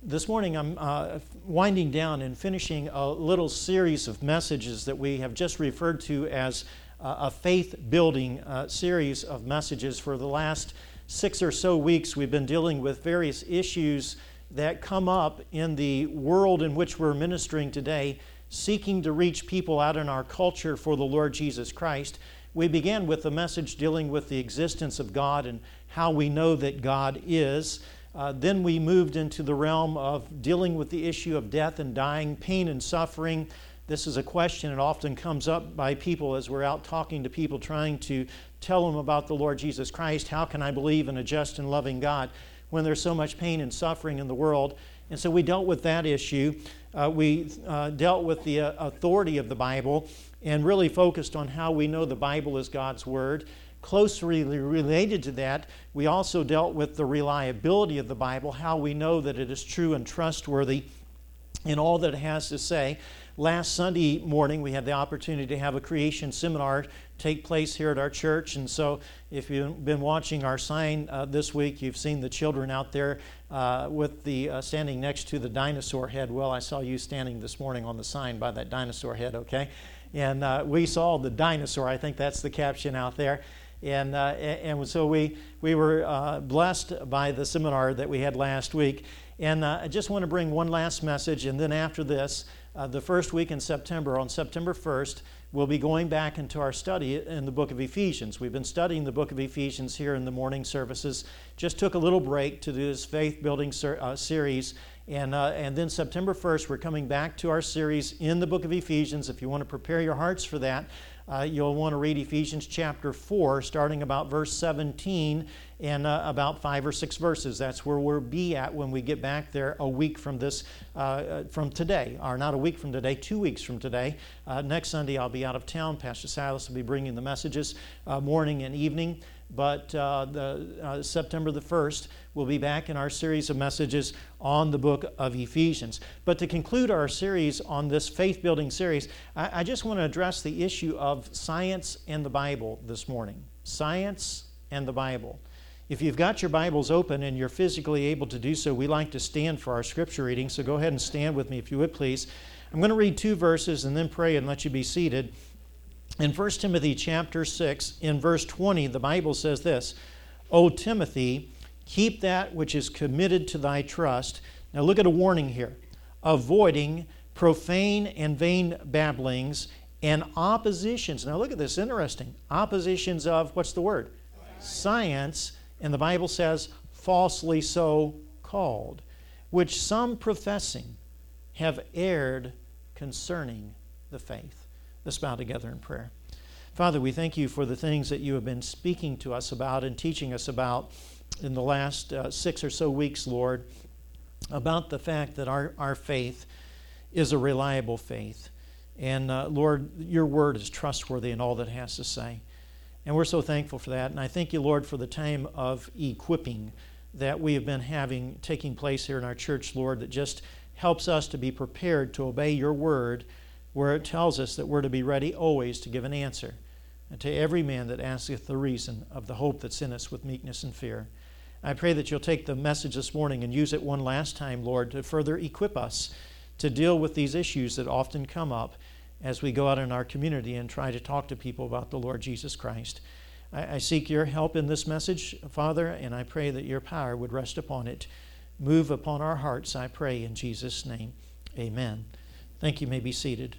This morning I'm winding down and finishing a little series of messages that we have just referred to as a faith-building series of messages. For the last 6 or so weeks, we've been dealing with various issues that come up in the world in which we're ministering today, seeking to reach people out in our culture for the Lord Jesus Christ. We began with a message dealing with the existence of God and how we know that God is. Then we moved into the realm of dealing with the issue of death and dying, pain and suffering. This is a question that often comes up by people as we're out talking to people, trying to tell them about the Lord Jesus Christ. How can I believe in a just and loving God when there's so much pain and suffering in the world? And so we dealt with that issue. We dealt with the authority of the Bible and really focused on how we know the Bible is God's Word. Closely related to that, we also dealt with the reliability of the Bible, how we know that it is true and trustworthy in all that it has to say. Last Sunday morning, we had the opportunity to have a creation seminar take place here at our church, and so if you've been watching our sign this week, you've seen the children out there with the standing next to the dinosaur head. Well, I saw you standing this morning on the sign by that dinosaur head, okay? And we saw the dinosaur. I think that's the caption out there. And so we were blessed by the seminar that we had last week. And I just want to bring one last message, and then after this, the first week in September, on September 1st, we'll be going back into our study in the book of Ephesians. We've been studying the book of Ephesians here in the morning services. Just took a little break to do this faith-building series. And then September 1st, we're coming back to our series in the book of Ephesians. If you want to prepare your hearts for that, you'll want to read Ephesians chapter 4, starting about verse 17 and about 5 or 6 verses. That's where we'll be at when we get back there a week from this, from today. Or not a week from today, 2 weeks from today. Next Sunday I'll be out of town. Pastor Silas will be bringing the messages morning and evening. But September the 1st, we'll be back in our series of messages on the book of Ephesians. But to conclude our series on this faith-building series, I just want to address the issue of science and the Bible this morning. Science and the Bible. If you've got your Bibles open and you're physically able to do so, we like to stand for our scripture reading. So go ahead and stand with me if you would, please. I'm going to read 2 verses and then pray and let you be seated. In 1 Timothy chapter 6, in verse 20, the Bible says this, O Timothy, keep that which is committed to thy trust. Now look at a warning here. Avoiding profane and vain babblings and oppositions. Now look at this, interesting. Oppositions of, what's the word? Science. And the Bible says, falsely so called, which some professing have erred concerning the faith. Let's bow together in prayer. Father, we thank you for the things that you have been speaking to us about and teaching us about in the last 6 or so weeks, Lord, about the fact that our faith is a reliable faith. And Lord, your word is trustworthy in all that it has to say. And we're so thankful for that. And I thank you, Lord, for the time of equipping that we have been having taking place here in our church, Lord, that just helps us to be prepared to obey your word, where it tells us that we're to be ready always to give an answer, and to every man that asketh the reason of the hope that's in us with meekness and fear. I pray that you'll take the message this morning and use it one last time, Lord, to further equip us to deal with these issues that often come up as we go out in our community and try to talk to people about the Lord Jesus Christ. I seek your help in this message, Father, and I pray that your power would rest upon it. Move upon our hearts, I pray, in Jesus' name. Amen. Thank you. You may be seated.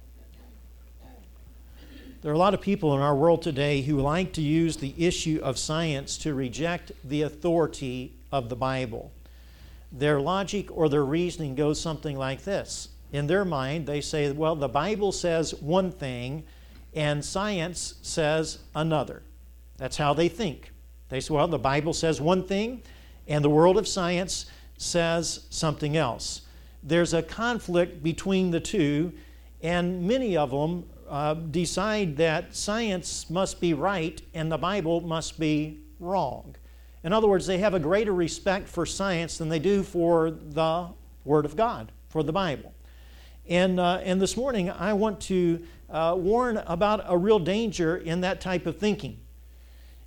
There are a lot of people in our world today who like to use the issue of science to reject the authority of the Bible. Their logic or their reasoning goes something like this. In their mind, they say, well, the Bible says one thing and science says another. That's how they think. They say, well, the Bible says one thing and the world of science says something else. There's a conflict between the two, and many of them decide that science must be right and the Bible must be wrong. In other words, they have a greater respect for science than they do for the Word of God, for the Bible. And this morning, I want to warn about a real danger in that type of thinking.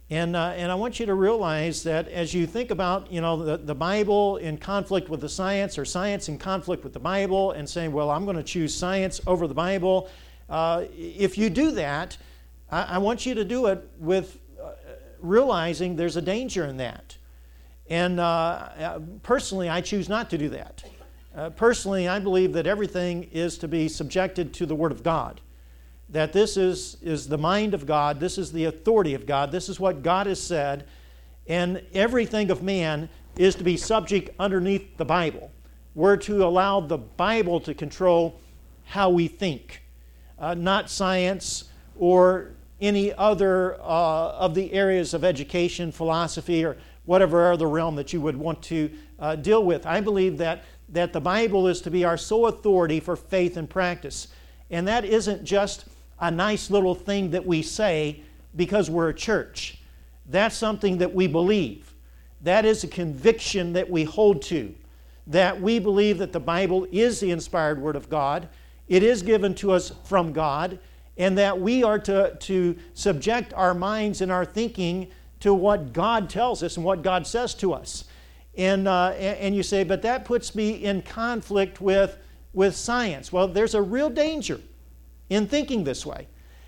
And I want you to realize that as you think about, the Bible in conflict with the science, or science in conflict with the Bible, and saying, well, I'm going to choose science over the Bible, if you do that, I want you to do it with realizing there's a danger in that. And personally, I choose not to do that. Personally, I believe that everything is to be subjected to the Word of God. That this is the mind of God, this is the authority of God, this is what God has said, and everything of man is to be subject underneath the Bible. We're to allow the Bible to control how we think, not science or any other of the areas of education, philosophy, or whatever other realm that you would want to deal with. I believe that the Bible is to be our sole authority for faith and practice. And that isn't just a nice little thing that we say because we're a church. That's something that we believe. That is a conviction that we hold to. That we believe that the Bible is the inspired Word of God. It is given to us from God. And that we are to subject our minds and our thinking to what God tells us and what God says to us. And you say, but that puts me in conflict with science. Well, there's a real danger in thinking this way.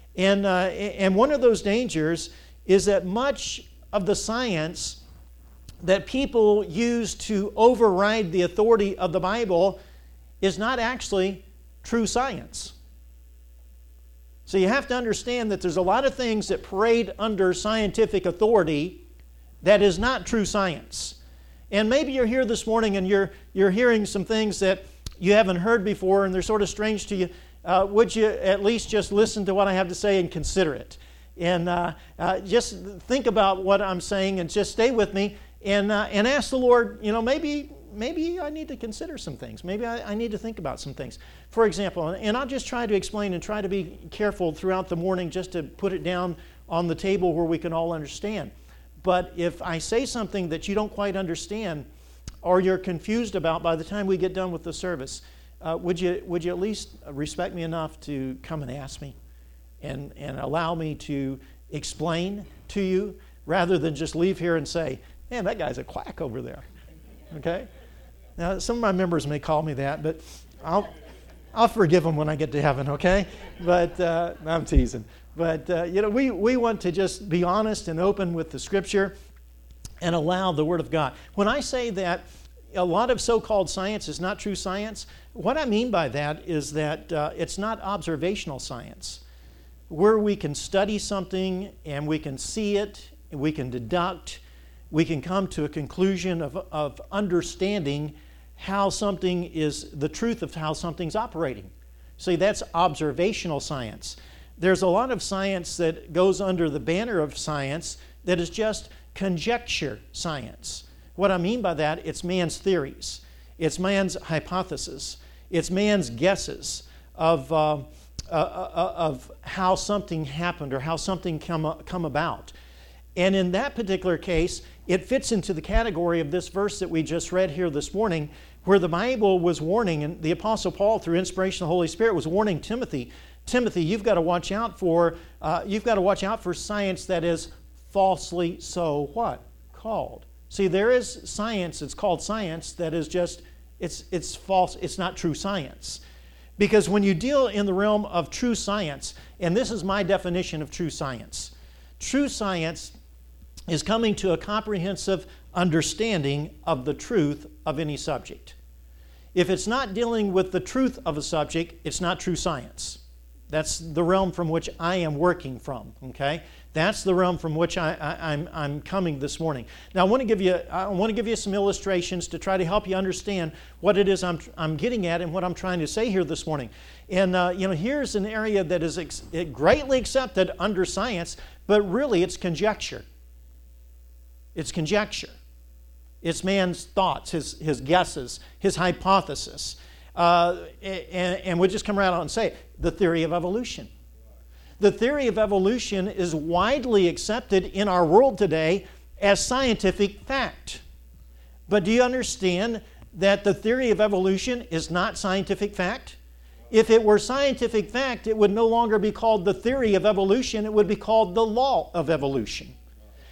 And one of those dangers is that much of the science that people use to override the authority of the Bible is not actually true science. So you have to understand that there's a lot of things that parade under scientific authority that is not true science. And maybe you're here this morning and you're hearing some things that you haven't heard before and they're sort of strange to you. Would you at least just listen to what I have to say and consider it? And just think about what I'm saying and just stay with me and ask the Lord, maybe I need to consider some things. Maybe I need to think about some things. For example, and I'll just try to explain and try to be careful throughout the morning just to put it down on the table where we can all understand. But if I say something that you don't quite understand or you're confused about by the time we get done with the service, would you at least respect me enough to come and ask me and allow me to explain to you rather than just leave here and say, man, that guy's a quack over there. Okay? Now, some of my members may call me that, but I'll forgive them when I get to heaven, okay? But I'm teasing. But, we want to just be honest and open with the Scripture and allow the Word of God. When I say that a lot of so-called science is not true science, what I mean by that is that it's not observational science, where we can study something and we can see it, and we can deduct, we can come to a conclusion of understanding how something is, the truth of how something's operating. See, that's observational science. There's a lot of science that goes under the banner of science that is just conjecture science. What I mean by that, it's man's theories. It's man's hypothesis. It's man's guesses of how something happened or how something come about. And in that particular case, it fits into the category of this verse that we just read here this morning, where the Bible was warning, and the Apostle Paul, through inspiration of the Holy Spirit, was warning Timothy, you've got to watch out for science that is falsely so what? Called. See, there is science, it's called science, that is just, it's false, it's not true science. Because when you deal in the realm of true science, and this is my definition of true science is coming to a comprehensive understanding of the truth of any subject. If it's not dealing with the truth of a subject, it's not true science. That's the realm from which I am working from, okay? That's the realm from which I'm coming this morning. Now, I want to give you some illustrations to try to help you understand what it is I'm getting at and what I'm trying to say here this morning. And here's an area that is greatly accepted under science, but really it's conjecture. It's conjecture. It's man's thoughts, his guesses, his hypothesis. And we'll just come right out and say it, the theory of evolution. The theory of evolution is widely accepted in our world today as scientific fact. But do you understand that the theory of evolution is not scientific fact? If it were scientific fact, it would no longer be called the theory of evolution, it would be called the law of evolution.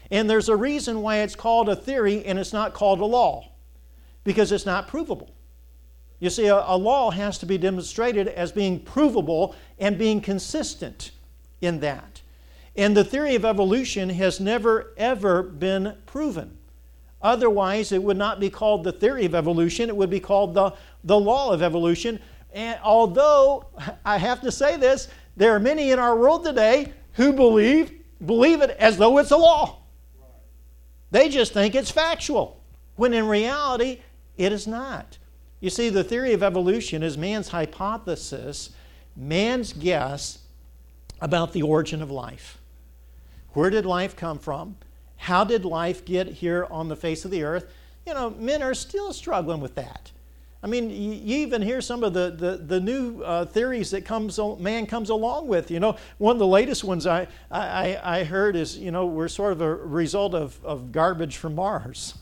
And there's a reason why it's called a theory and it's not called a law, because it's not provable. You see, a law has to be demonstrated as being provable and being consistent in that. And the theory of evolution has never, ever been proven. Otherwise, it would not be called the theory of evolution. It would be called the law of evolution. And although, I have to say this, there are many in our world today who believe it as though it's a law. They just think it's factual, when in reality, it is not. You see, the theory of evolution is man's hypothesis, man's guess about the origin of life. Where did life come from? How did life get here on the face of the earth? You know, men are still struggling with that. I mean, you even hear some of the new theories that man comes along with. You know, one of the latest ones I heard is, you know, we're sort of a result of garbage from Mars.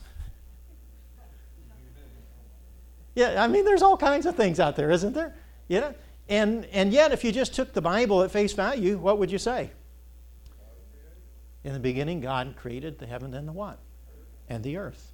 Yeah, I mean, there's all kinds of things out there, isn't there? You know, and yet, if you just took the Bible at face value, what would you say? In the beginning, God created the heaven and the what? And the earth.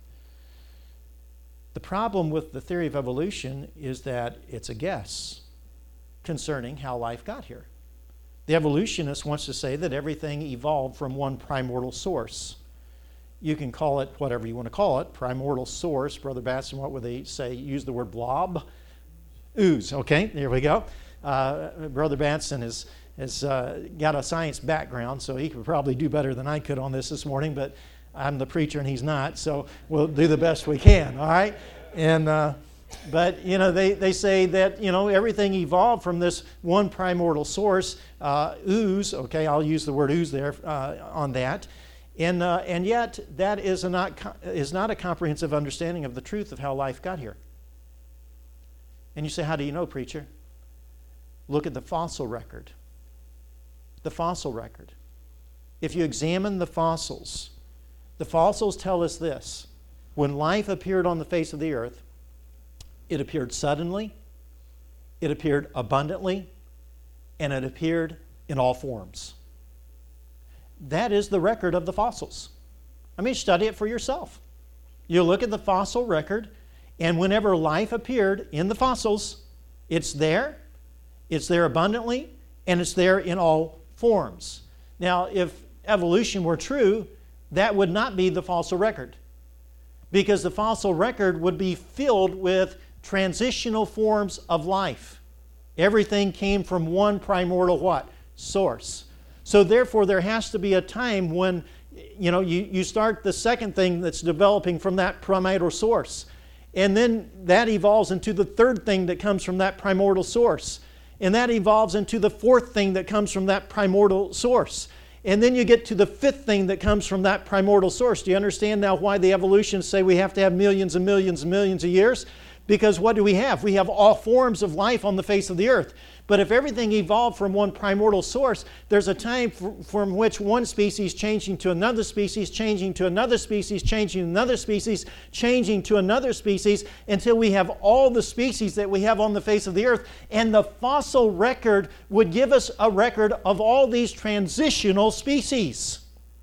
The problem with the theory of evolution is that it's a guess concerning how life got here. The evolutionist wants to say that everything evolved from one primordial source. You can call it whatever you want to call it, primordial source. Brother Batson, what would they say? Use the word blob? Ooze. Okay, there we go. Brother Batson has got a science background, so he could probably do better than I could on this morning, but I'm the preacher and he's not, so we'll do the best we can, all right? And but, you know, they say that, you know, everything evolved from this one primordial source, ooze. Okay, I'll use the word ooze there on that. And yet, that is not a comprehensive understanding of the truth of how life got here. And you say, how do you know, preacher? Look at the fossil record. The fossil record. If you examine the fossils tell us this. When life appeared on the face of the earth, it appeared suddenly, it appeared abundantly, and it appeared in all forms. That is the record of the fossils. I mean, study it for yourself. You look at the fossil record, and whenever life appeared in the fossils, it's there abundantly, and it's there in all forms. Now, if evolution were true, that would not be the fossil record, because the fossil record would be filled with transitional forms of life. Everything came from one primordial what? Source. So therefore, there has to be a time when, you know, you start the second thing that's developing from that primordial source. And then that evolves into the third thing that comes from that primordial source. And that evolves into the fourth thing that comes from that primordial source. And then you get to the fifth thing that comes from that primordial source. Do you understand now why the evolutionists say we have to have millions and millions and millions of years? Because what do we have? We have all forms of life on the face of the earth. But if everything evolved from one primordial source, there's a time from which one species changing to another species, changing to another species, changing to another species, changing to another species, until we have all the species that we have on the face of the earth. And the fossil record would give us a record of all these transitional species.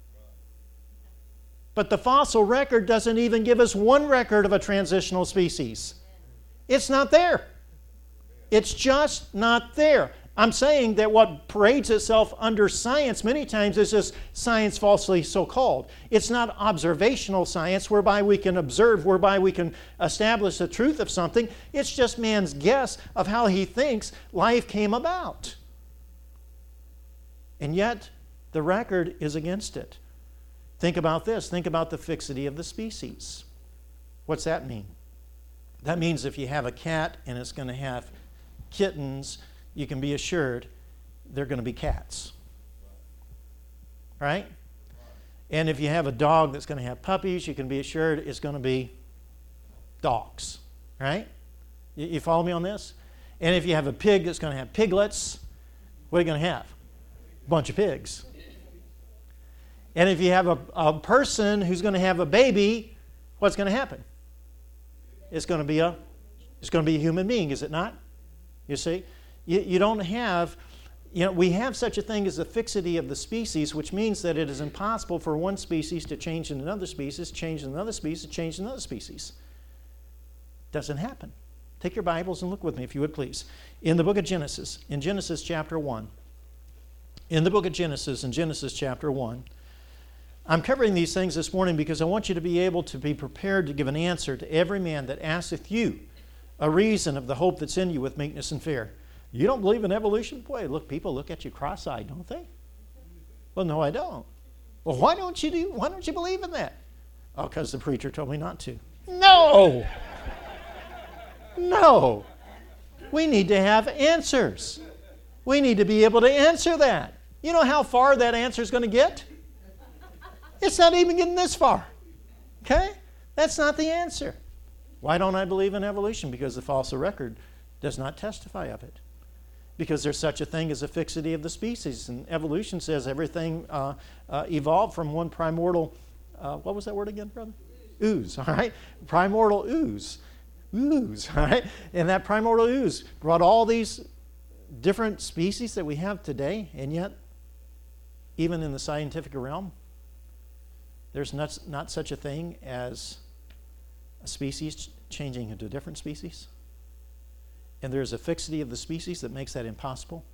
But the fossil record doesn't even give us one record of a transitional species. It's not there. It's just not there. I'm saying that what parades itself under science many times is just science falsely so called. It's not observational science whereby we can observe, whereby we can establish the truth of something. It's just man's guess of how he thinks life came about. And yet, the record is against it. Think about this. Think about the fixity of the species. What's that mean? That means if you have a cat and it's going to have kittens, you can be assured they're going to be cats. Right? And if you have a dog that's going to have puppies, you can be assured it's going to be dogs. Right? You follow me on this? And if you have a pig that's going to have piglets, what are you going to have? A bunch of pigs. And if you have a person who's going to have a baby, what's going to happen? It's going to be a human being, is it not? You see? You don't have we have such a thing as a fixity of the species, which means that it is impossible for one species to change in another species, change in another species, change in another species. Doesn't happen. Take your Bibles and look with me, if you would please. In the book of Genesis, in Genesis chapter 1. In the book of Genesis, in Genesis chapter 1. I'm covering these things this morning because I want you to be able to be prepared to give an answer to every man that asketh you a reason of the hope that's in you with meekness and fear. You don't believe in evolution? Boy, look, people look at you cross-eyed, don't they? Well, no, I don't. Well, why don't you believe in that? Oh, because the preacher told me not to. No! No. We need to have answers. We need to be able to answer that. You know how far that answer is going to get? It's not even getting this far. Okay? That's not the answer. Why don't I believe in evolution? Because the fossil record does not testify of it. Because there's such a thing as a fixity of the species. And evolution says everything evolved from one primordial, what was that word again, brother? Ooze, all right? Primordial ooze. Ooze, all right? And that primordial ooze brought all these different species that we have today, and yet, even in the scientific realm, there's not such a thing as a species changing into a different species. And there's a fixity of the species that makes that impossible.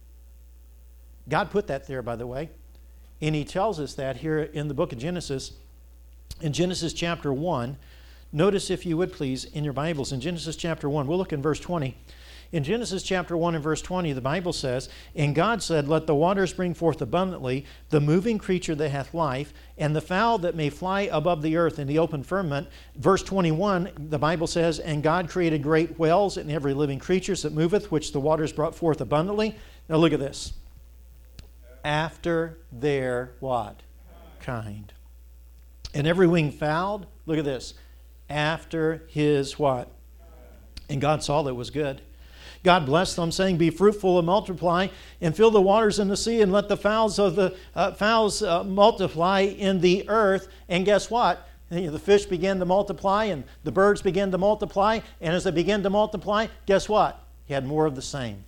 God put that there, by the way. And he tells us that here in the book of Genesis, in Genesis chapter 1. Notice, if you would please, in your Bibles, in Genesis chapter 1, we'll look in verse 20. In Genesis chapter 1 and verse 20, the Bible says, "And God said, Let the waters bring forth abundantly the moving creature that hath life, and the fowl that may fly above the earth in the open firmament." Verse 21, the Bible says, "And God created great whales and every living creature that moveth, which the waters brought forth abundantly." Now look at this. After their what? Kind. "And every winged fowl," look at this, "after his" what? "And God saw that it was good. God blessed them, saying, Be fruitful and multiply, and fill the waters in the sea, and let the fowls of the multiply in the earth." And guess what? The fish began to multiply, and the birds began to multiply. And as they began to multiply, guess what? He had more of the same.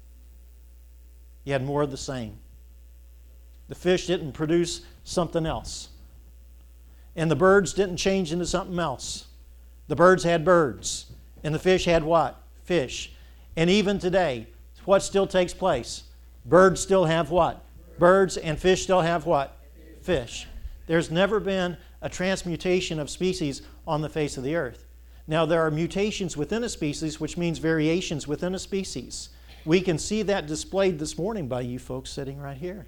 He had more of the same. The fish didn't produce something else. And the birds didn't change into something else. The birds had birds. And the fish had what? Fish. And even today, what still takes place? Birds still have what? Birds, and fish still have what? Fish. There's never been a transmutation of species on the face of the earth. Now, there are mutations within a species, which means variations within a species. We can see that displayed this morning by you folks sitting right here.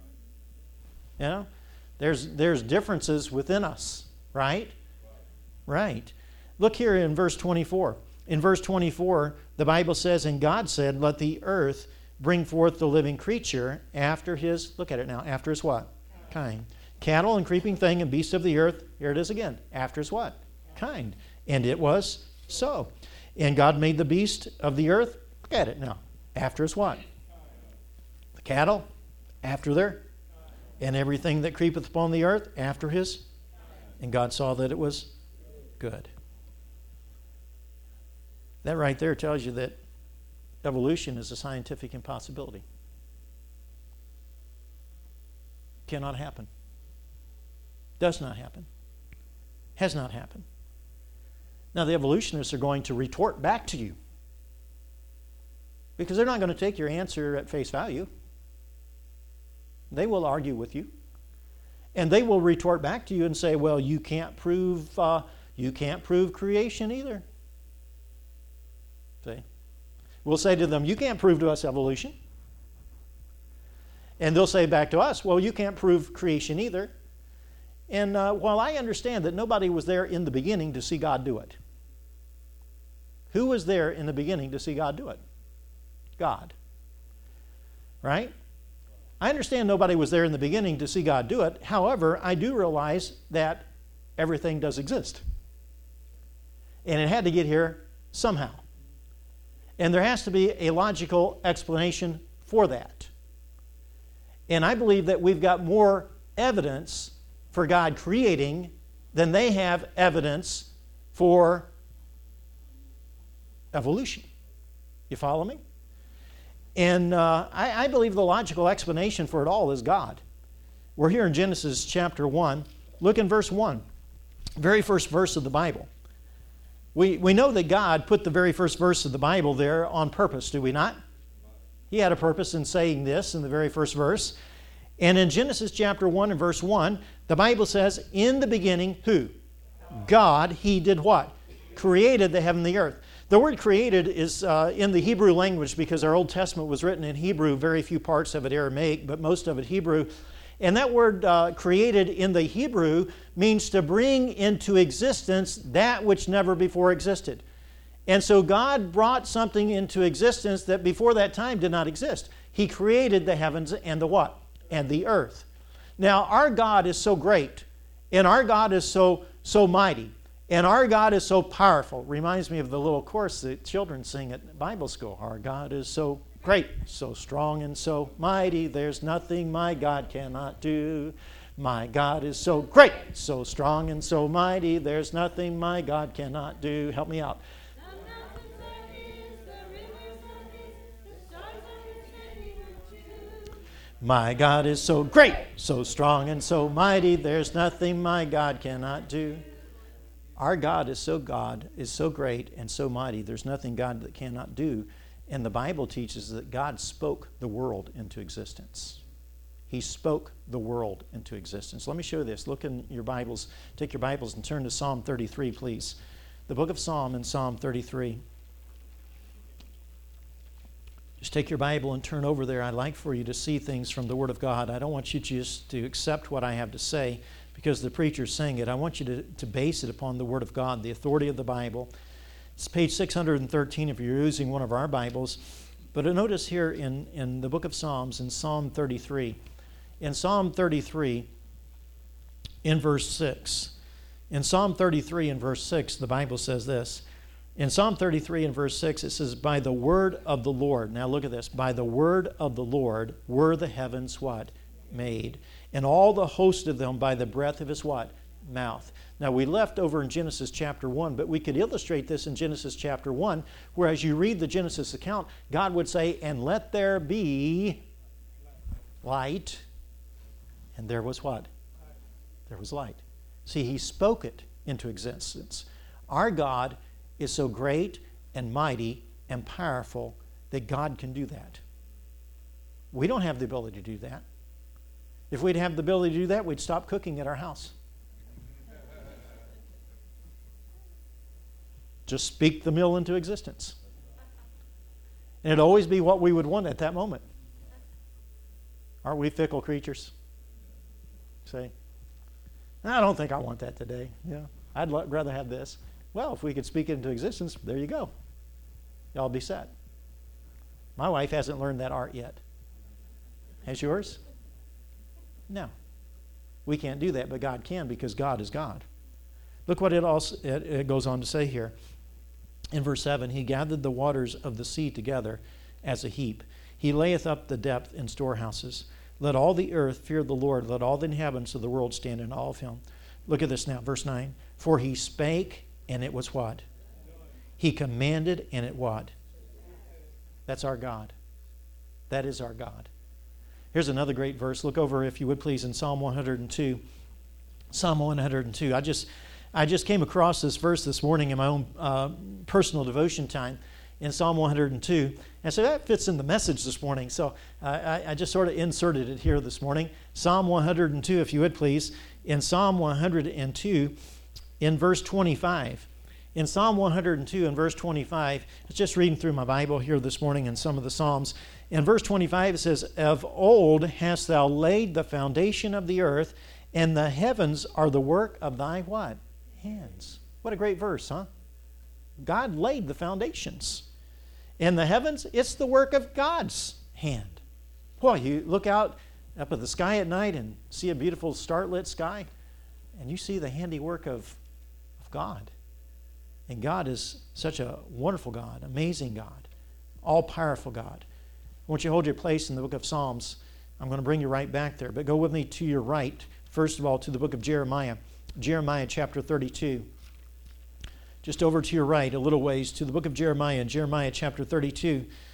You know? There's differences within us, right? Right. Look here in verse 24. In verse 24, the Bible says, "And God said, Let the earth bring forth the living creature after his," look at it now, after his what? Kind. "Cattle and creeping thing and beasts of the earth," here it is again, after his what? Kind. "And it was so. And God made the beast of the earth," look at it now, after his what? The cattle, after their, "and everything that creepeth upon the earth, after his. And God saw that it was good." That right there tells you that evolution is a scientific impossibility. Cannot happen. Does not happen. Has not happened. Now the evolutionists are going to retort back to you, because they're not going to take your answer at face value. They will argue with you. And they will retort back to you and say, "Well, you can't prove creation either." See? We'll say to them, "You can't prove to us evolution." And they'll say back to us, "Well, you can't prove creation either." And while I understand that nobody was there in the beginning to see God do it. Who was there in the beginning to see God do it? God. Right? I understand nobody was there in the beginning to see God do it. However, I do realize that everything does exist. And it had to get here somehow. And there has to be a logical explanation for that. And I believe that we've got more evidence for God creating than they have evidence for evolution. You follow me? And I believe the logical explanation for it all is God. We're here in Genesis chapter 1. Look in verse 1, very first verse of the Bible. We know that God put the very first verse of the Bible there on purpose, do we not? He had a purpose in saying this in the very first verse. And in Genesis chapter 1 and verse 1, the Bible says, in the beginning, who? God, He did what? Created the heaven and the earth. The word created is in the Hebrew language because our Old Testament was written in Hebrew, very few parts of it Aramaic, but most of it Hebrew. And that word created in the Hebrew means to bring into existence that which never before existed. And so God brought something into existence that before that time did not exist. He created the heavens and the what? And the earth. Now, our God is so great, and our God is so mighty, and our God is so powerful. Reminds me of the little chorus that children sing at Bible school. Our God is so great, so strong, and so mighty. There's nothing my God cannot do. My God is so great, so strong, and so mighty. There's nothing my God cannot do. Help me out. My God is so great, so strong, and so mighty. There's nothing my God cannot do. Our God is so great and so mighty. There's nothing God that cannot do. And the Bible teaches that God spoke the world into existence. He spoke the world into existence. Let me show you this. Look in your Bibles. Take your Bibles and turn to Psalm 33, please. The book of Psalm and Psalm 33. Just take your Bible and turn over there. I'd like for you to see things from the Word of God. I don't want you just to accept what I have to say because the preacher's saying it. I want you to base it upon the Word of God, the authority of the Bible. It's page 613 if you're using one of our Bibles. But notice here in the book of Psalms, in Psalm 33. In Psalm 33, in verse 6. In Psalm 33 in verse 6, the Bible says this. In Psalm 33 and verse 6, it says, by the word of the Lord. Now look at this. By the word of the Lord were the heavens what? Made. And all the host of them by the breath of His what? Mouth. Now we left over in Genesis chapter 1, but we could illustrate this in Genesis chapter 1, where as you read the Genesis account, God would say, and let there be light. And there was what? There was light. See, He spoke it into existence. Our God is so great and mighty and powerful that God can do that. We don't have the ability to do that. If we'd have the ability to do that, we'd stop cooking at our house. Just speak the meal into existence. And it'd always be what we would want at that moment. Aren't we fickle creatures? Say, I don't think I want that today. Yeah, I'd rather have this. Well, if we could speak it into existence, there you go. Y'all be set. My wife hasn't learned that art yet. Has yours? No. We can't do that, but God can because God is God. Look what it goes on to say here. In verse 7, He gathered the waters of the sea together as a heap. He layeth up the depth in storehouses. Let all the earth fear the Lord. Let all the inhabitants of the world stand in awe of Him. Look at this now, verse 9. For He spake, and it was what? He commanded, and it what? That's our God. That is our God. Here's another great verse. Look over, if you would please, in Psalm 102. Psalm 102. I just came across this verse this morning in my own personal devotion time in Psalm 102. And so that fits in the message this morning. So I just sort of inserted it here this morning. Psalm 102, if you would please. In Psalm 102, in verse 25. In Psalm 102 and verse 25, I was just reading through my Bible here this morning in some of the Psalms. In verse 25 it says, of old hast thou laid the foundation of the earth, and the heavens are the work of thy what? Hands. What a great verse, huh? God laid the foundations. And the heavens, it's the work of God's hand. Well, you look out up at the sky at night and see a beautiful starlit sky, and you see the handiwork of God. And God is such a wonderful God, amazing God, all-powerful God. I want you to hold your place in the book of Psalms. I'm going to bring you right back there, but go with me to your right, first of all, to the book of Jeremiah. Jeremiah chapter 32. Just over to your right, a little ways, to the book of Jeremiah, Jeremiah chapter 32.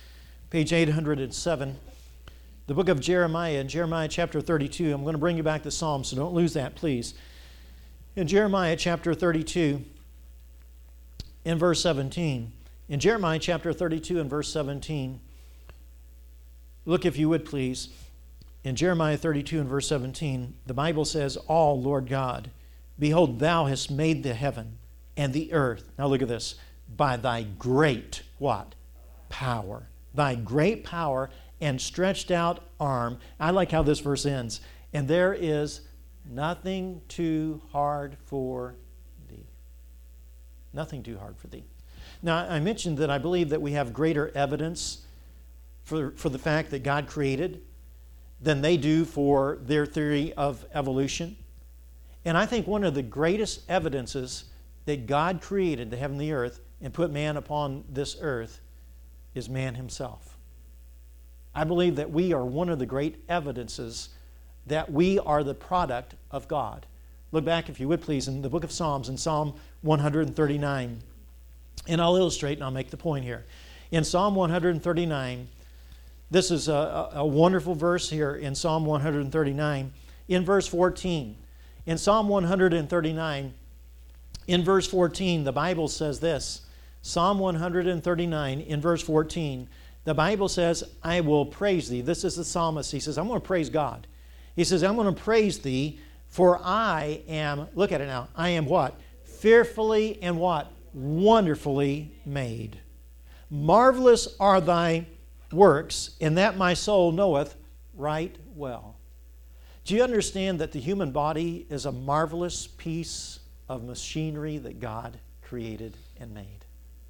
page 807. The book of Jeremiah, in Jeremiah chapter 32. I'm going to bring you back to Psalms, so don't lose that, please. In Jeremiah chapter 32, in verse 17. In Jeremiah chapter 32 and verse 17, look if you would please. In Jeremiah 32 and verse 17, the Bible says, "All, Lord God, behold, thou hast made the heaven and the earth." Now look at this. "By thy great," what? "Power. Thy great power and stretched out arm." I like how this verse ends. "And there is nothing too hard for thee." Nothing too hard for thee. Now, I mentioned that I believe that we have greater evidence for the fact that God created than they do for their theory of evolution. And I think one of the greatest evidences that God created the heaven and the earth and put man upon this earth is man himself. I believe that we are one of the great evidences that we are the product of God. Look back, if you would please, in the book of Psalms, in Psalm 139. And I'll illustrate and I'll make the point here. In Psalm 139, this is a wonderful verse here in Psalm 139, in verse 14. In Psalm 139, in verse 14, the Bible says this. Psalm 139, in verse 14, the Bible says, "I will praise thee." This is the psalmist. He says, I'm going to praise God. He says, "I'm going to praise thee, for I am," look at it now, "I am" what? "Fearfully" and what? "Wonderfully made. Marvelous are thy works, and that my soul knoweth right well." Do you understand that the human body is a marvelous piece of machinery that God created and made?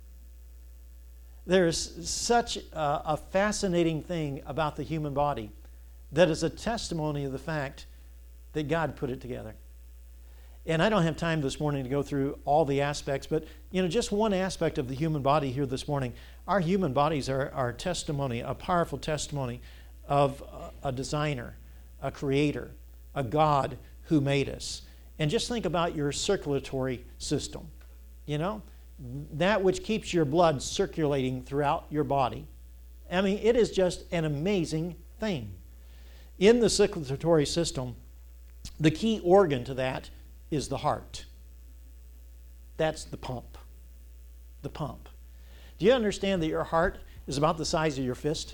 There is such a fascinating thing about the human body that is a testimony of the fact that God put it together. And I don't have time this morning to go through all the aspects, but just one aspect of the human body here this morning. Our human bodies are testimony, a powerful testimony of a designer, a creator, a God who made us. And just think about your circulatory system. That which keeps your blood circulating throughout your body. I mean, it is just an amazing thing. In the circulatory system, the key organ to that is the heart. That's the pump. The pump. Do you understand that your heart is about the size of your fist?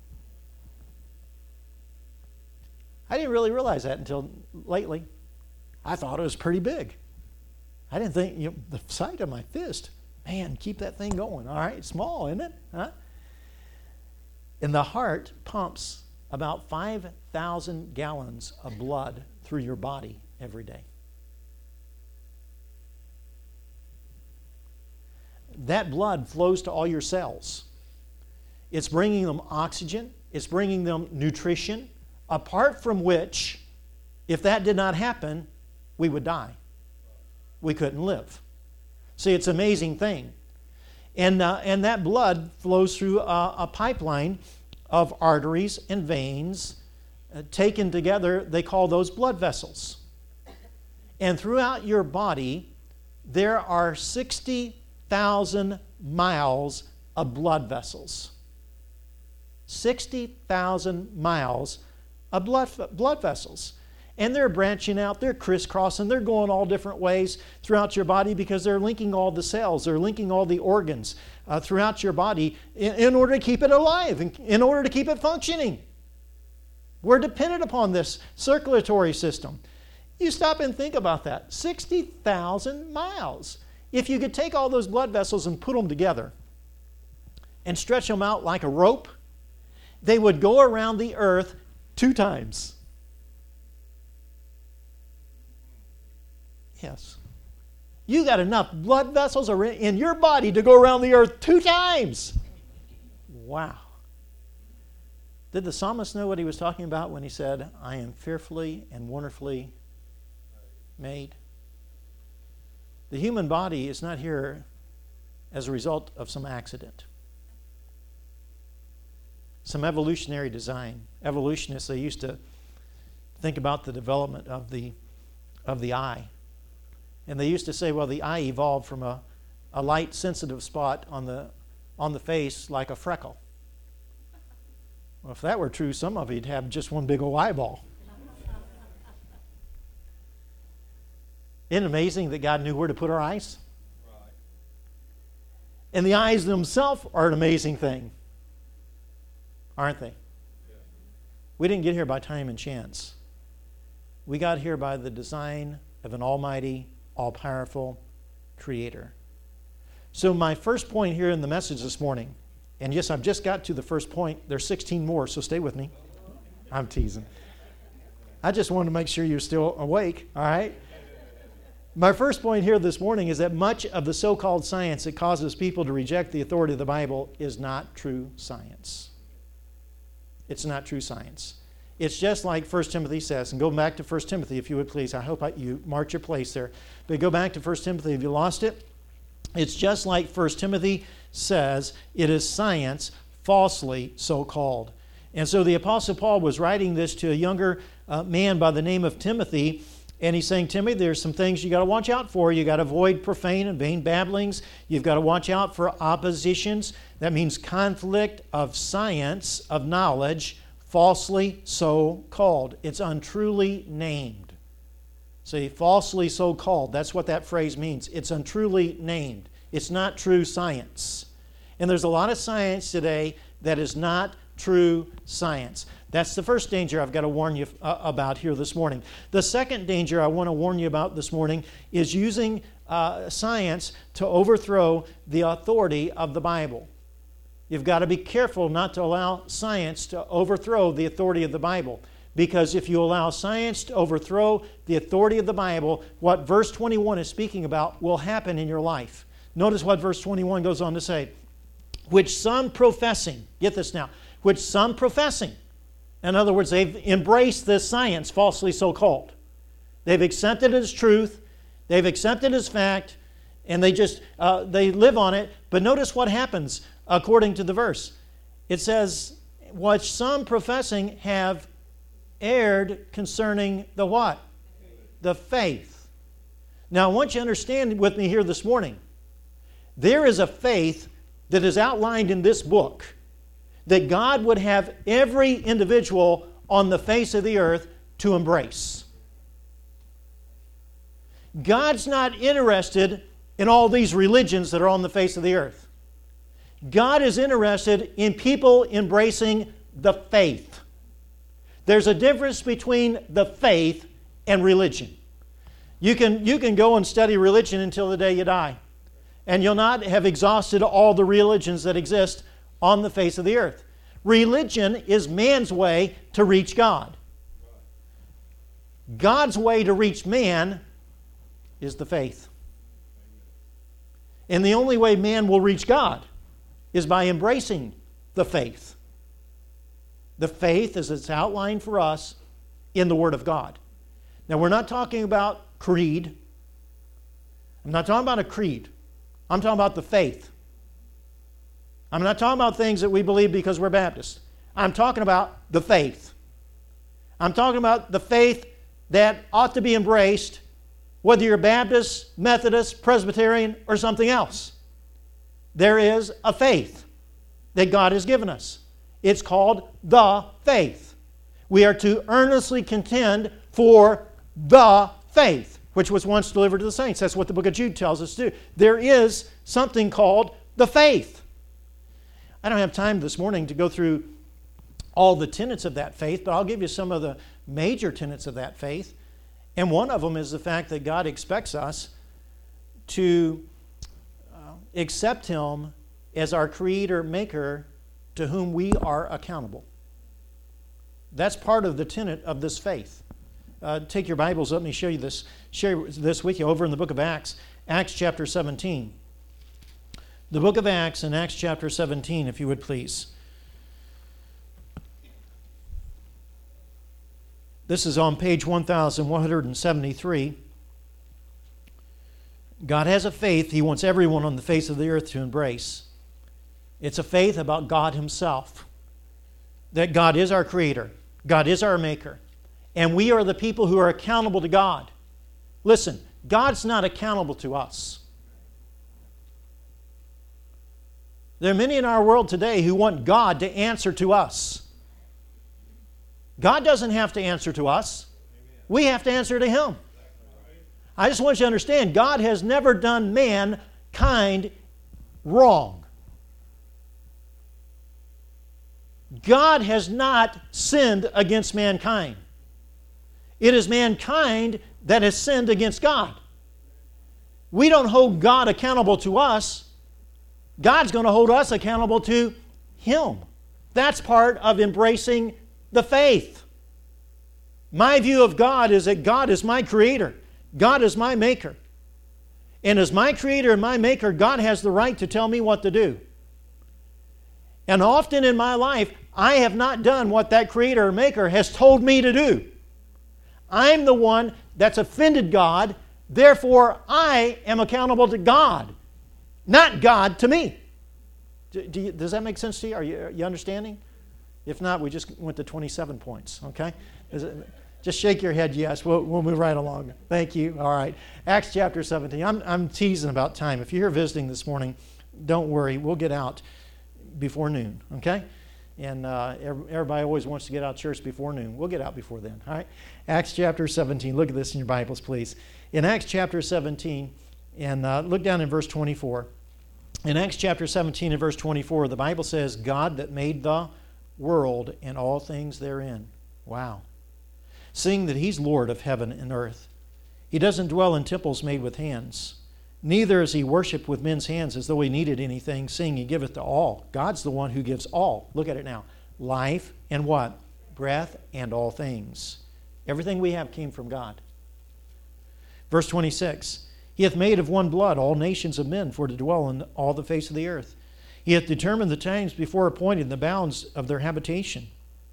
I didn't really realize that until lately. I thought it was pretty big. I didn't think, the size of my fist. Man, keep that thing going. All right, it's small, isn't it? Huh? And the heart pumps about 5,000 gallons of blood through your body every day. That blood flows to all your cells. It's bringing them oxygen. It's bringing them nutrition, apart from which, if that did not happen, we would die. We couldn't live. See, it's an amazing thing. And that blood flows through a pipeline of arteries and veins. Taken together, they call those blood vessels. And throughout your body, there are 60,000 miles of blood vessels. 60,000 miles of blood vessels. And they're branching out, they're crisscrossing, they're going all different ways throughout your body because they're linking all the cells, they're linking all the organs throughout your body in order to keep it alive, in order to keep it functioning. We're dependent upon this circulatory system. You stop and think about that. 60,000 miles. If you could take all those blood vessels and put them together and stretch them out like a rope, they would go around the earth 2 times. Yes. You got enough blood vessels in your body to go around the earth 2 times. Wow. Did the psalmist know what he was talking about when he said, "I am fearfully and wonderfully made"? The human body is not here as a result of some accident. Some evolutionary design. Evolutionists, they used to think about the development of the eye. And they used to say, well, the eye evolved from a light sensitive spot on the face like a freckle. Well, if that were true, some of you'd have just one big old eyeball. Isn't it amazing that God knew where to put our eyes? Right. And the eyes themselves are an amazing thing, aren't they? Yeah. We didn't get here by time and chance. We got here by the design of an almighty, all-powerful Creator. So my first point here in the message this morning, and yes, I've just got to the first point. There's 16 more, so stay with me. I'm teasing. I just wanted to make sure you're still awake, all right? My first point here this morning is that much of the so-called science that causes people to reject the authority of the Bible is not true science. It's not true science. It's just like 1 Timothy says, and go back to 1 Timothy if you would please. I hope you marked your place there. But go back to 1 Timothy if you lost it. It's just like 1 Timothy says, it is science falsely so called. And so the Apostle Paul was writing this to a younger man by the name of Timothy. And he's saying, Timothy, there's some things you got to watch out for. You got to avoid profane and vain babblings. You've got to watch out for oppositions. That means conflict of science, of knowledge, falsely so called. It's untruly named. See, falsely so called. That's what that phrase means. It's untruly named. It's not true science. And there's a lot of science today that is not true science. That's the first danger I've got to warn you about here this morning. The second danger I want to warn you about this morning is using science to overthrow the authority of the Bible. You've got to be careful not to allow science to overthrow the authority of the Bible. Because if you allow science to overthrow the authority of the Bible, what verse 21 is speaking about will happen in your life. Notice what verse 21 goes on to say. Which some professing, get this now, which some professing, in other words, they've embraced this science, falsely so called. They've accepted it as truth, they've accepted it as fact, and they live on it. But notice what happens according to the verse. It says, what some professing have erred concerning the what? The faith. Now I want you to understand with me here this morning. There is a faith that is outlined in this book that God would have every individual on the face of the earth to embrace. God's not interested in all these religions that are on the face of the earth. God is interested in people embracing the faith. There's a difference between the faith and religion. You can go and study religion until the day you die, and you'll not have exhausted all the religions that exist on the face of the earth. Religion is man's way to reach God. God's way to reach man is the faith. And the only way man will reach God is by embracing the faith. The faith as it's outlined for us in the Word of God. Now, we're not talking about creed. I'm not talking about a creed. I'm talking about the faith. I'm not talking about things that we believe because we're Baptists. I'm talking about the faith. I'm talking about the faith that ought to be embraced whether you're Baptist, Methodist, Presbyterian, or something else. There is a faith that God has given us. It's called the faith. We are to earnestly contend for the faith, which was once delivered to the saints. That's what the book of Jude tells us to do. There is something called the faith. I don't have time this morning to go through all the tenets of that faith, but I'll give you some of the major tenets of that faith. And one of them is the fact that God expects us to accept Him as our Creator, Maker, to whom we are accountable. That's part of the tenet of this faith. Take your Bibles, let me share this with you over in the book of Acts, Acts chapter 17. The book of Acts in Acts chapter 17, if you would please. This is on page 1173. God has a faith He wants everyone on the face of the earth to embrace. It's a faith about God Himself. That God is our Creator. God is our Maker. And we are the people who are accountable to God. Listen, God's not accountable to us. There are many in our world today who want God to answer to us. God doesn't have to answer to us. We have to answer to Him. I just want you to understand, God has never done mankind wrong. God has not sinned against mankind. It is mankind that has sinned against God. We don't hold God accountable to us. God's going to hold us accountable to Him. That's part of embracing the faith. My view of God is that God is my creator. God is my maker. And as my creator and my maker, God has the right to tell me what to do. And often in my life, I have not done what that creator or maker has told me to do. I'm the one that's offended God. Therefore, I am accountable to God, not God to me. Does that make sense to you? Are you understanding? If not, we just went to 27 points, okay? Just shake your head, yes. We'll move right along. Thank you. All right. Acts chapter 17. I'm teasing about time. If you're here visiting this morning, don't worry. We'll get out before noon, okay? And everybody always wants to get out of church before noon. We'll get out before then, all right? Acts chapter 17. Look at this in your Bibles, please. In Acts chapter 17, and look down in verse 24. In Acts chapter 17 and verse 24, the Bible says, God that made the world and all things therein. Wow. Seeing that He's Lord of heaven and earth. He doesn't dwell in temples made with hands. Neither is He worshipped with men's hands as though He needed anything, seeing He giveth to all. God's the one who gives all. Look at it now. Life and what? Breath and all things. Everything we have came from God. Verse 26. He hath made of one blood all nations of men for to dwell on all the face of the earth. He hath determined the times before appointed the bounds of their habitation,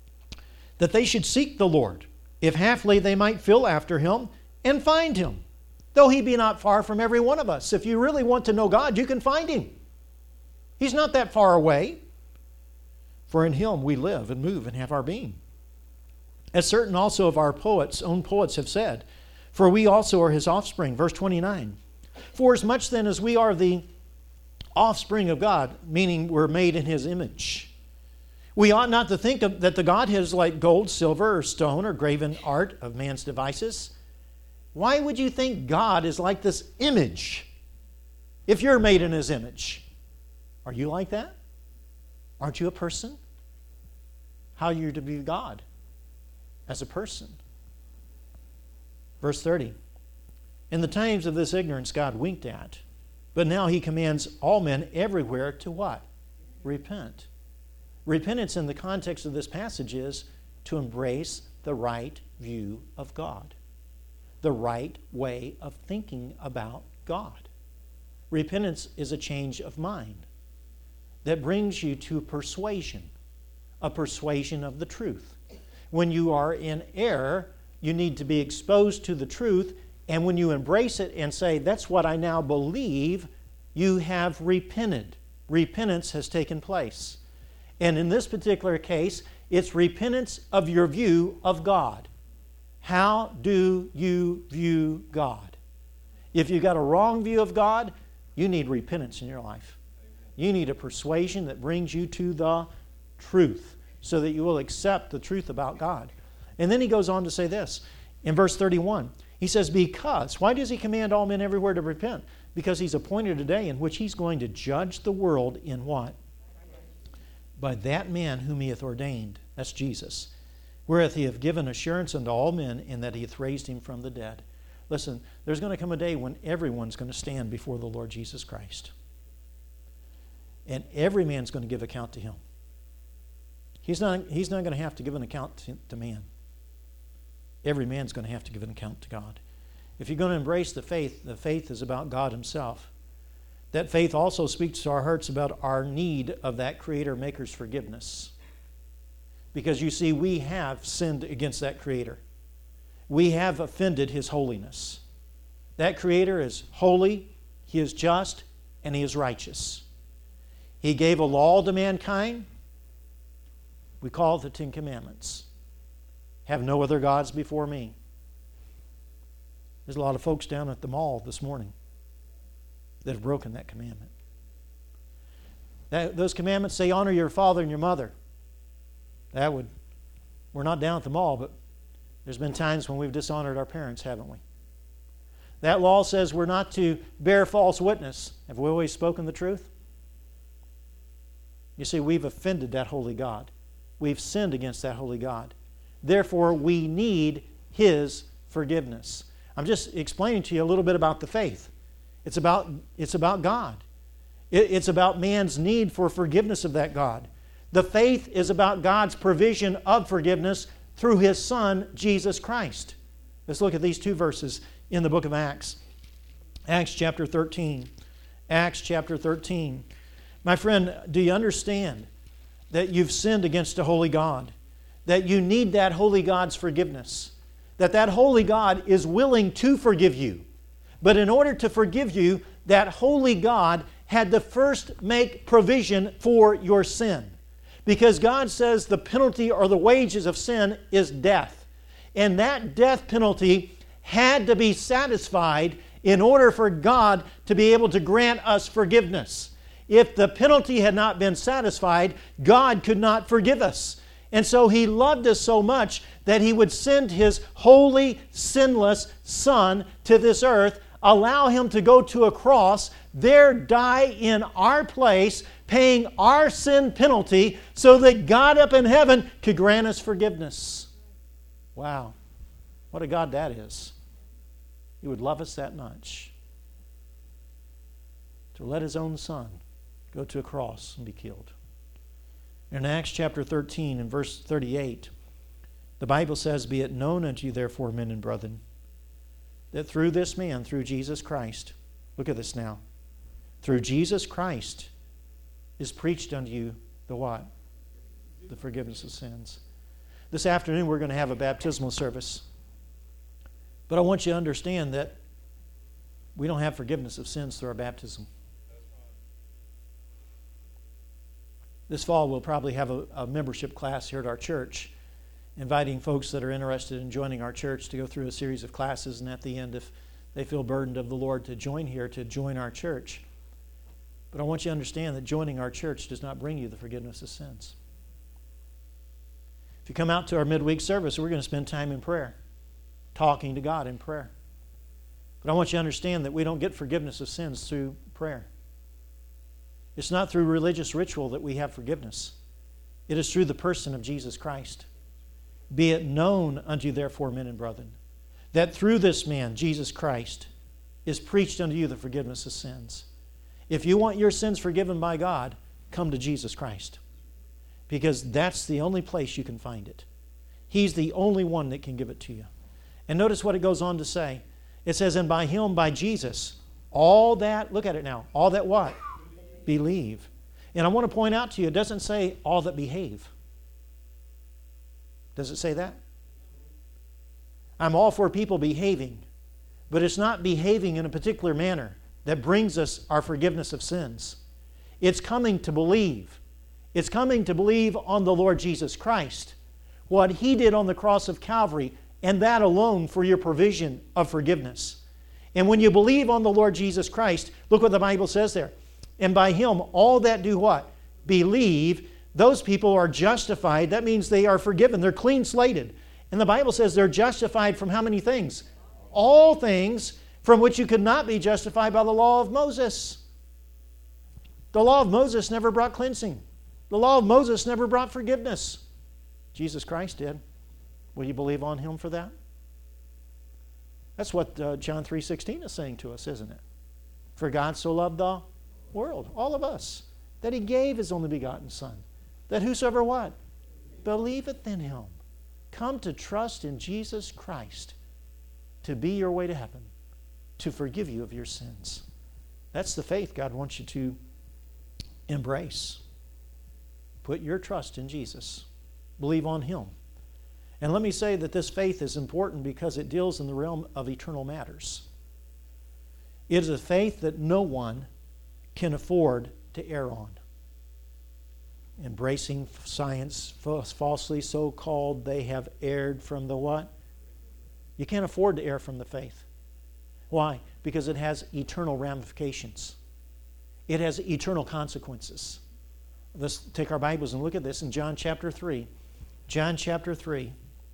that they should seek the Lord, if haply they might feel after Him and find Him, though He be not far from every one of us. If you really want to know God, you can find Him. He's not that far away. For in Him we live and move and have our being. As certain also of our own poets have said, for we also are His offspring. Verse 29. For as much then as we are the offspring of God, meaning we're made in His image, we ought not to think that the Godhead is like gold, silver, or stone, or graven art of man's devices. Why would you think God is like this image if you're made in His image? Are you like that? Aren't you a person? How are you to be God as a person? Verse 30. In the times of this ignorance God winked at, but now He commands all men everywhere to what? Repent. Repentance in the context of this passage is to embrace the right view of God, the right way of thinking about God. Repentance is a change of mind that brings you to persuasion, a persuasion of the truth. When you are in error, you need to be exposed to the truth, and when you embrace it and say, that's what I now believe, you have repented. Repentance has taken place. And in this particular case, it's repentance of your view of God. How do you view God? If you've got a wrong view of God, you need repentance in your life. You need a persuasion that brings you to the truth so that you will accept the truth about God. And then he goes on to say this in verse 31. He says, because, why does He command all men everywhere to repent? Because He's appointed a day in which He's going to judge the world in what? By that man whom He hath ordained. That's Jesus. Wherewith He hath given assurance unto all men, in that He hath raised Him from the dead. Listen, there's going to come a day when everyone's going to stand before the Lord Jesus Christ. And every man's going to give account to Him. He's not going to have to give an account to man. Every man's going to have to give an account to God. If you're going to embrace the faith is about God Himself. That faith also speaks to our hearts about our need of that Creator Maker's forgiveness. Because you see, we have sinned against that Creator. We have offended His holiness. That Creator is holy, He is just, and He is righteous. He gave a law to mankind. We call it the Ten Commandments. Have no other gods before me. There's a lot of folks down at the mall this morning that have broken that commandment. Those commandments say, honor your father and your mother. We're We're not down at the mall, but there's been times when we've dishonored our parents, haven't we? That law says we're not to bear false witness. Have we always spoken the truth? You see, we've offended that holy God. We've sinned against that holy God. Therefore, we need His forgiveness. I'm just explaining to you a little bit about the faith. It's about God. It's about man's need for forgiveness of that God. The faith is about God's provision of forgiveness through His Son, Jesus Christ. Let's look at these two verses in the book of Acts. Acts chapter 13. Acts chapter 13. My friend, do you understand that you've sinned against a holy God? That you need that holy God's forgiveness? That holy God is willing to forgive you. But in order to forgive you, that holy God had to first make provision for your sin. Because God says the penalty or the wages of sin is death. And that death penalty had to be satisfied in order for God to be able to grant us forgiveness. If the penalty had not been satisfied, God could not forgive us. And so He loved us so much that He would send His holy, sinless Son to this earth, allow Him to go to a cross, there die in our place, paying our sin penalty, so that God up in heaven could grant us forgiveness. Wow. What a God that is. He would love us that much to let His own Son go to a cross and be killed. In Acts chapter 13 and verse 38, the Bible says, "Be it known unto you, therefore, men and brethren, that through this man, through Jesus Christ," look at this now, "through Jesus Christ is preached unto you the what? The forgiveness of sins." This afternoon we're going to have a baptismal service. But I want you to understand that we don't have forgiveness of sins through our baptism. This fall we'll probably have a membership class here at our church, inviting folks that are interested in joining our church to go through a series of classes, and at the end, if they feel burdened of the Lord to join here, to join our church. But I want you to understand that joining our church does not bring you the forgiveness of sins. If you come out to our midweek service, we're going to spend time in prayer, talking to God in prayer. But I want you to understand that we don't get forgiveness of sins through prayer. It's not through religious ritual that we have forgiveness. It is through the person of Jesus Christ. "Be it known unto you, therefore, men and brethren, that through this man, Jesus Christ, is preached unto you the forgiveness of sins." If you want your sins forgiven by God, come to Jesus Christ. Because that's the only place you can find it. He's the only one that can give it to you. And notice what it goes on to say. It says, "And by Him, by Jesus, all that," look at it now, "all that what? Believe." And I want to point out to you, it doesn't say all that behave. Does it say that? I'm all for people behaving, but it's not behaving in a particular manner that brings us our forgiveness of sins. It's coming to believe. It's coming to believe on the Lord Jesus Christ, what He did on the cross of Calvary, and that alone for your provision of forgiveness. And when you believe on the Lord Jesus Christ, look what the Bible says there. "And by Him all that do what? Believe." Those people are justified. That means they are forgiven. They're clean slated. And the Bible says they're justified from how many things? All things from which you could not be justified by the law of Moses. The law of Moses never brought cleansing. The law of Moses never brought forgiveness. Jesus Christ did. Will you believe on Him for that? That's what John 3:16 is saying to us, isn't it? "For God so loved the world," all of us, "that He gave His only begotten Son, that whosoever" what? "Believeth in Him." Come to trust in Jesus Christ to be your way to heaven, to forgive you of your sins. That's the faith God wants you to embrace. Put your trust in Jesus. Believe on Him. And let me say that this faith is important because it deals in the realm of eternal matters. It is a faith that no one can afford to err on. Embracing science, falsely so called, they have erred from the what? You can't afford to err from the faith. Why? Because it has eternal ramifications. It has eternal consequences. Let's take our Bibles and look at this in John chapter 3. John chapter 3.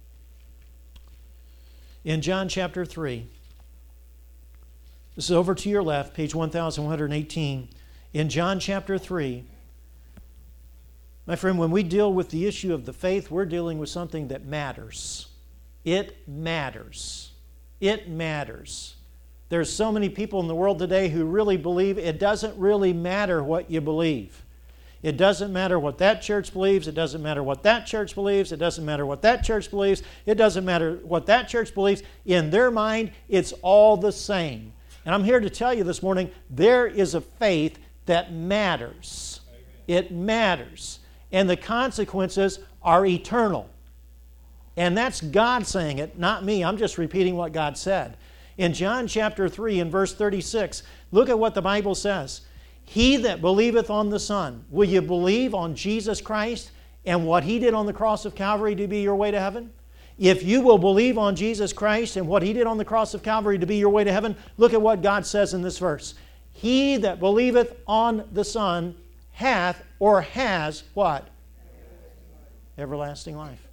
In John chapter 3, this is over to your left, page 1118. In John chapter 3, my friend, when we deal with the issue of the faith, we're dealing with something that matters. It matters. It matters. There's so many people in the world today who really believe it doesn't really matter what you believe. It doesn't matter what that church believes. It doesn't matter what that church believes. It doesn't matter what that church believes. It doesn't matter what that church believes. In their mind, it's all the same. And I'm here to tell you this morning, there is a faith that matters. It matters. And the consequences are eternal. And that's God saying it, not me. I'm just repeating what God said. In John chapter 3 and verse 36, look at what the Bible says. He that believeth on the Son. Will you believe on Jesus Christ and what He did on the cross of Calvary to be your way to heaven? If you will believe on Jesus Christ and what He did on the cross of Calvary to be your way to heaven, look at what God says in this verse. He that believeth on the Son hath or has what? Everlasting life.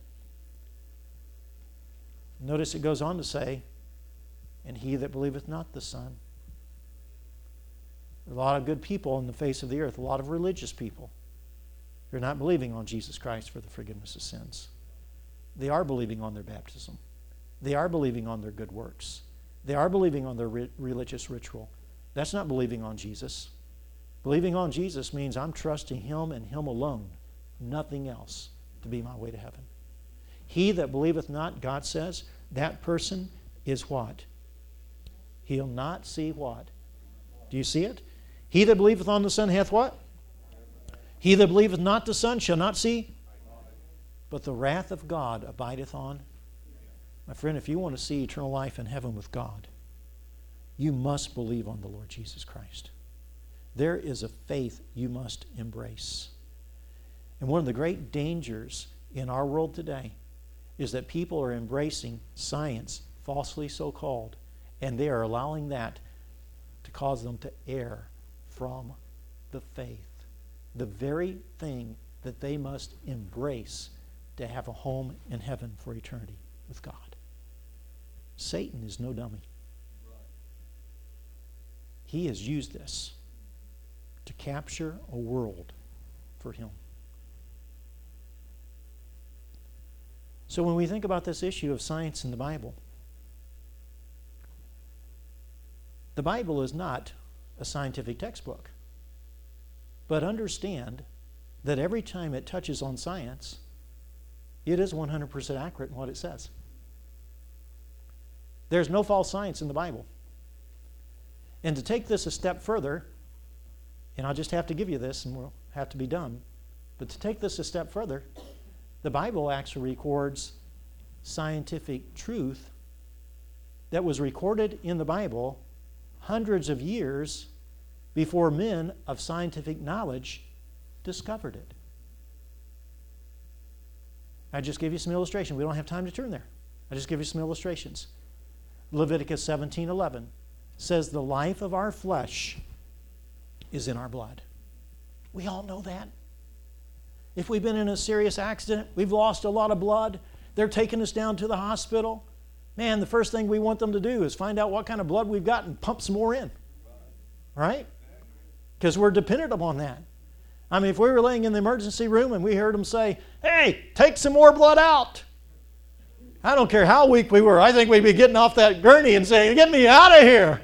Notice it goes on to say, and he that believeth not the Son. There are a lot of good people on the face of the earth, a lot of religious people. They're not believing on Jesus Christ for the forgiveness of sins. They are believing on their baptism. They are believing on their good works. They are believing on their religious ritual. That's not believing on Jesus. Believing on Jesus means I'm trusting Him and Him alone, nothing else, to be my way to heaven. He that believeth not, God says, that person is what? He'll not see what? Do you see it? He that believeth on the Son hath what? He that believeth not the Son shall not see, but the wrath of God abideth on. My friend, if you want to see eternal life in heaven with God, you must believe on the Lord Jesus Christ. There is a faith you must embrace. And one of the great dangers in our world today is that people are embracing science, falsely so called, and they are allowing that to cause them to err from the faith. The very thing that they must embrace to have a home in heaven for eternity with God. Satan is no dummy. He has used this to capture a world for him. So when we think about this issue of science in the Bible is not a scientific textbook. But understand that every time it touches on science, it is 100% accurate in what it says. There's no false science in the Bible. And to take this a step further, and I'll just have to give you this and we'll have to be done, but to take this a step further, the Bible actually records scientific truth that was recorded in the Bible hundreds of years before men of scientific knowledge discovered it. I just give you some illustration. We don't have time to turn there. I just give you some illustrations. Leviticus 17:11 says the life of our flesh is in our blood. We all know that. If we've been in a serious accident, we've lost a lot of blood, they're taking us down to the hospital, man, the first thing we want them to do is find out what kind of blood we've got and pump some more in. Right? Because we're dependent upon that. I mean, if we were laying in the emergency room and we heard them say, hey, take some more blood out. I don't care how weak we were. I think we'd be getting off that gurney and saying, get me out of here.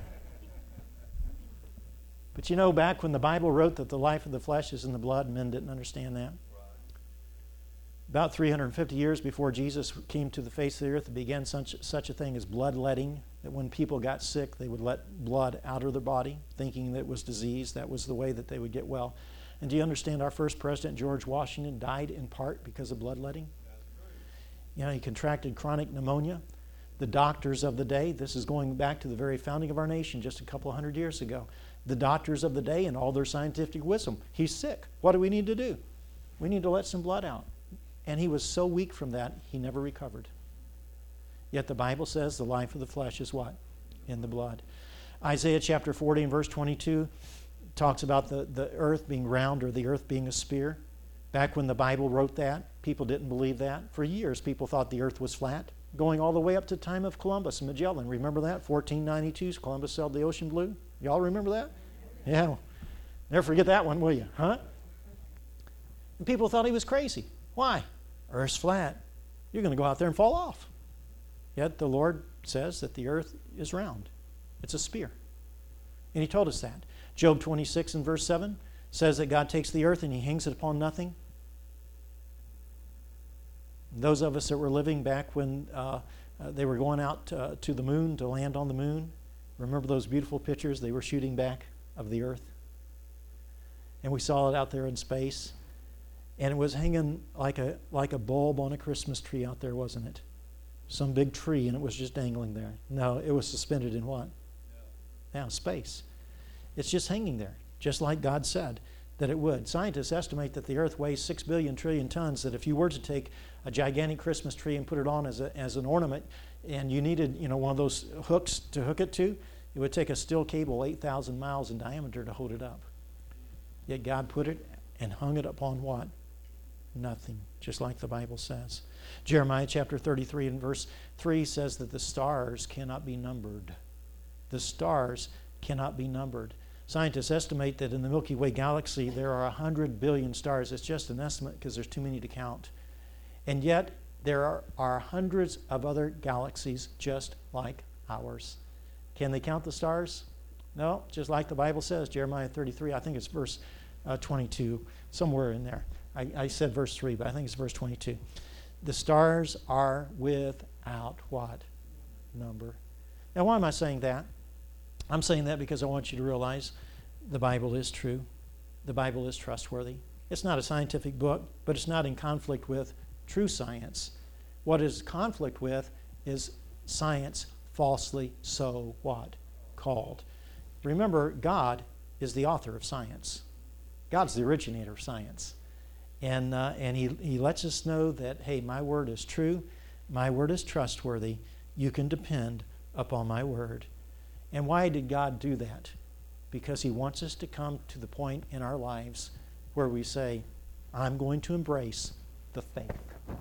But you know, back when the Bible wrote that the life of the flesh is in the blood, men didn't understand that. About 350 years before Jesus came to the face of the earth, it began such a thing as bloodletting, that when people got sick, they would let blood out of their body, thinking that it was disease. That was the way that they would get well. And do you understand our first president, George Washington, died in part because of bloodletting? You know, he contracted chronic pneumonia. The doctors of the day, this is going back to the very founding of our nation just a couple of hundred years ago. The doctors of the day and all their scientific wisdom, he's sick. What do we need to do? We need to let some blood out. And he was so weak from that, he never recovered. Yet the Bible says the life of the flesh is what? In the blood. Isaiah chapter 40 and verse 22 talks about the earth being round or the earth being a sphere. Back when the Bible wrote that, people didn't believe that. For years, people thought the earth was flat, going all the way up to the time of Columbus and Magellan. Remember that? 1492, Columbus sailed the ocean blue. Y'all remember that? Yeah. Never forget that one, will you? Huh? And people thought he was crazy. Why? Earth's flat. You're going to go out there and fall off. Yet the Lord says that the earth is round. It's a sphere. And he told us that. Job 26 and verse 7 says that God takes the earth and he hangs it upon nothing. Those of us that were living back when they were going out to the moon, to land on the moon, remember those beautiful pictures they were shooting back of the earth? And we saw it out there in space. And it was hanging like a bulb on a Christmas tree out there, wasn't it? Some big tree, and it was just dangling there. No, it was suspended in what? Yeah, space. It's just hanging there, just like God said that it would. Scientists estimate that the earth weighs 6 billion trillion tons, that if you were to take a gigantic Christmas tree and put it on as an ornament, and you needed one of those hooks to hook it to, it would take a steel cable 8,000 miles in diameter to hold it up. Yet God put it and hung it upon what? Nothing, just like the Bible says. Jeremiah chapter 33 and verse 3 says that the stars cannot be numbered. The stars cannot be numbered. Scientists estimate that in the Milky Way galaxy there are 100 billion stars. It's just an estimate because there's too many to count. And yet there are hundreds of other galaxies just like ours. Can they count the stars? No, just like the Bible says, Jeremiah 33, I think it's verse 22, somewhere in there. I said verse 3, but I think it's verse 22. The stars are without what? Number. Now, why am I saying that? I'm saying that because I want you to realize the Bible is true. The Bible is trustworthy. It's not a scientific book, but it's not in conflict with true science. What it is conflict with is science falsely so what? Called. Remember, God is the author of science. God's the originator of science. And he lets us know that, hey, my word is true. My word is trustworthy. You can depend upon my word. And why did God do that? Because he wants us to come to the point in our lives where we say, I'm going to embrace the faith.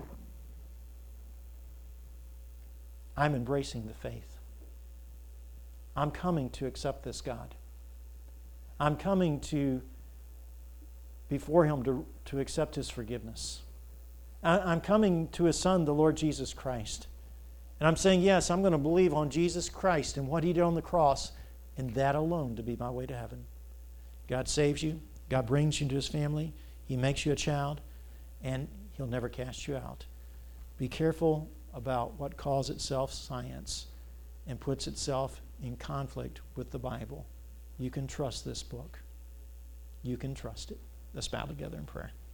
I'm embracing the faith. I'm coming to accept this God. I'm coming before him to accept his forgiveness. I'm coming to his Son, the Lord Jesus Christ. And I'm saying, yes, I'm going to believe on Jesus Christ and what he did on the cross, and that alone to be my way to heaven. God saves you. God brings you into his family. He makes you a child, and he'll never cast you out. Be careful about what calls itself science and puts itself in conflict with the Bible. You can trust this book. You can trust it. Let's bow together in prayer.